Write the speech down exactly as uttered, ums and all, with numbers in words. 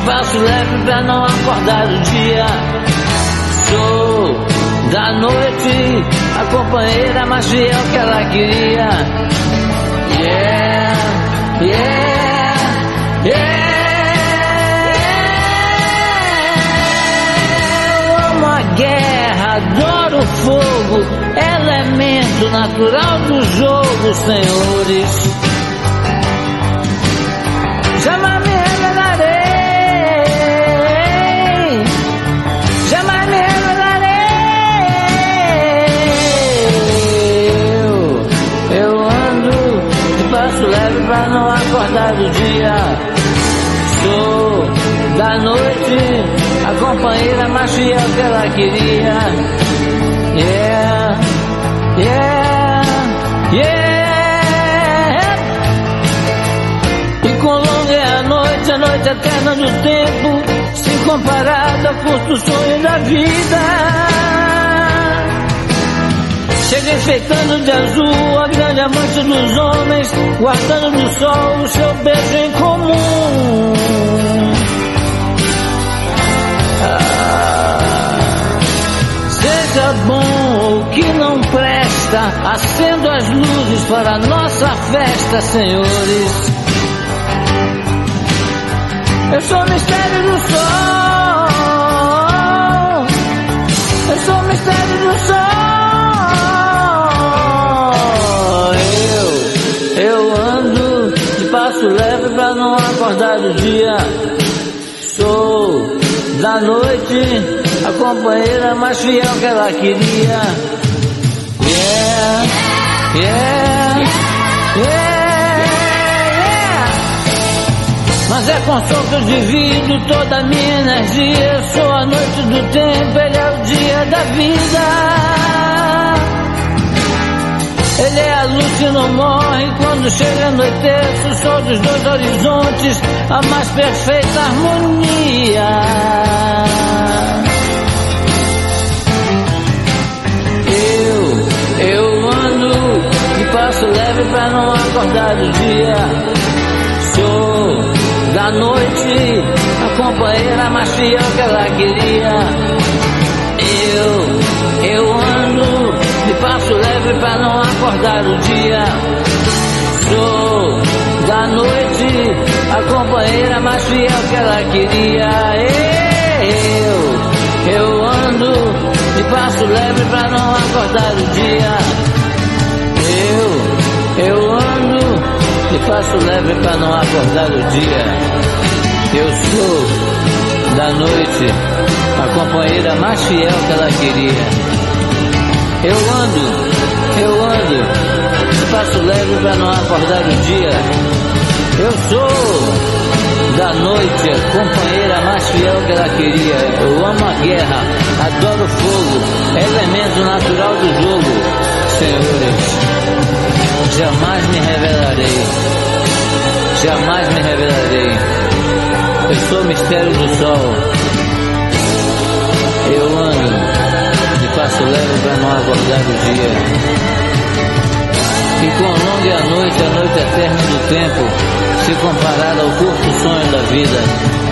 passo leve pra não acordar o dia. Sou da noite, a companheira mais fiel que ela queria. Yeah, yeah, yeah. Eu amo a guerra, adoro o fogo, elemento natural do jogo, senhores. Jamais me revelarei, jamais me revelarei. Eu, eu ando de passo leve pra não acordar do dia. Sou da noite, a companheira mais fiel que ela queria. Yeah, yeah, yeah. E com longa é a noite, a noite eterna do tempo, se comparada ao curto sonho da vida. Chega enfeitando de azul a grande amante dos homens, guardando do sol o seu beijo em comum. Ah, seja bom ou que não presta, acendo as luzes para a nossa festa, senhores. Eu sou o mistério do sol, eu sou o mistério do sol. Eu, eu ando de passo leve pra não acordar do dia. Sou da noite, a companheira mais fiel que ela queria. Yeah, yeah, yeah, yeah. Mas é com som que eu divido toda a minha energia. Eu sou a noite do tempo, ele é o dia da vida. Ele é a luz que não morre quando chega a anoitecer, o sol dos dois horizontes, a mais perfeita harmonia. Eu, eu ando de passo leve pra não acordar do dia. Sou da noite, a companheira mais fiel que ela queria. Eu, eu ando de passo leve pra não acordar o dia. Sou da noite, a companheira mais fiel que ela queria. Eu, eu ando de passo leve pra não acordar o dia. Eu, eu ando de passo leve pra não acordar o dia. Eu sou da noite, a companheira mais fiel que ela queria. Eu ando, eu ando, passo leve pra não acordar o dia. Eu sou da noite, a companheira mais fiel que ela queria. Eu amo a guerra, adoro o fogo, elemento natural do jogo. Senhores, jamais me revelarei, jamais me revelarei. Eu sou o mistério do sol. Eu ando de passo leve pra não acordar o dia. E com longa é a noite, a noite eterna do tempo, se comparada ao curto sonho da vida.